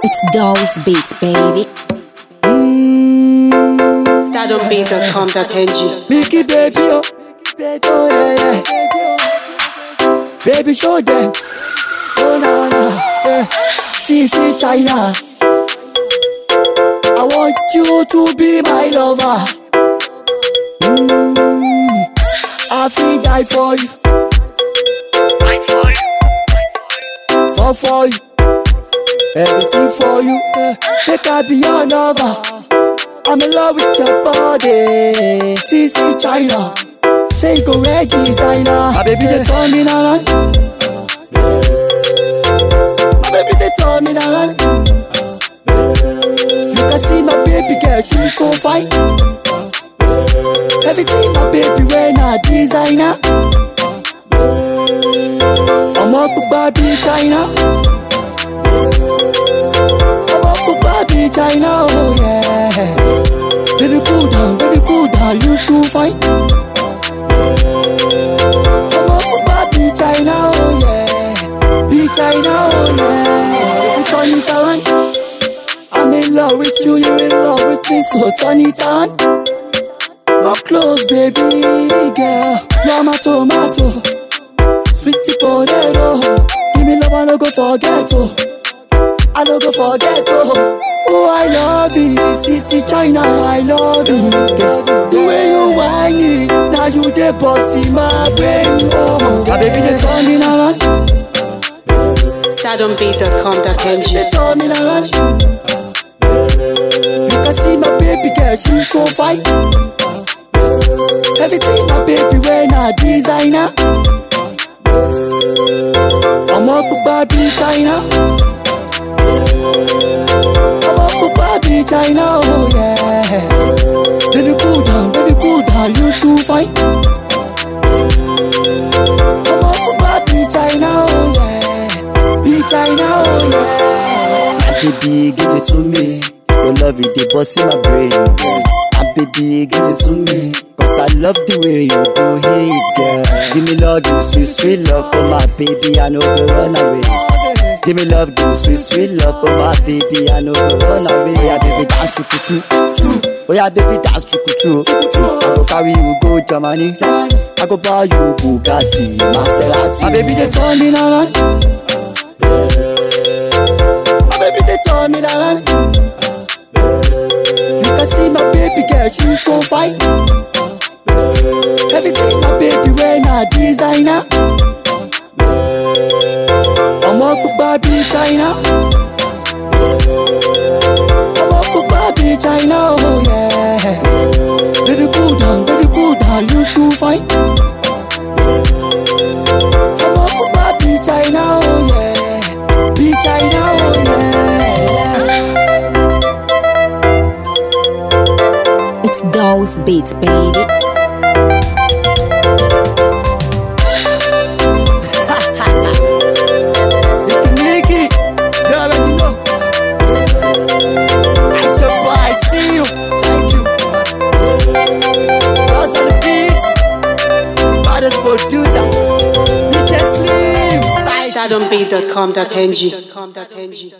It's those beats, baby. StardomBeats.com.ng. Mickey baby, oh yeah, yeah. Baby show them, oh na na, yeah. See China. I want you to be my lover. I feel die for you, fall for you, everything for you. Make I be your lover. I'm in love with your body. See China. Say you go red designer. My baby they told me now. My baby they told me now. You can see my baby girl, she's so fine. Everything my baby wear na designer. I'm up to Barbie China. I'm up to Barbie China, oh yeah. Baby cool down, you too fine. I'm up to Barbie China, oh yeah. Be China, oh yeah. Baby turn it on. I'm in love with you, you're in love with me, so turn it on. Come close, baby girl. You're my tomato, sweet potato. Give me love, I don't go forget, oh. I don't go forget, oh. Oh, I love you, see China, I love you, girl. The way you whine it, now you the boss in my brain, oh. My baby, they turn me around. StardomBeats.com.ng. They turn me around. You can see my baby girl, she's so fine. Everything my baby wear na designer. I'm up to Barbie China. I'm up to Barbie China, oh yeah. Baby cool down, you too fine. I'm up to Barbie China, oh yeah. Be China, oh yeah. My baby, give it to me. Your love it, the boss in my brain, girl. My baby, give it to me. Cause I love the way you do it, girl. Give me love, give me sweet love. Oh my baby, I know you run away. Give me love, give me sweet love. Oh my baby, I know you run away. Oh yeah, baby, dance to kutu. Oh yeah, baby, dance to kutu. I go carry you go Germany. I go buy you Bugatti, Maserati. My baby, they turn me around. My baby, they turn me around. You can see my baby girl, she's so fine. Everything my baby wear na designer. I'm up to Barbie China. I'm up to Barbie China, oh yeah. Baby cool down, you too fine. I'm up to Barbie China, oh yeah. Be China, oh yeah. It's those beats, baby. StardomBeats.com.ng.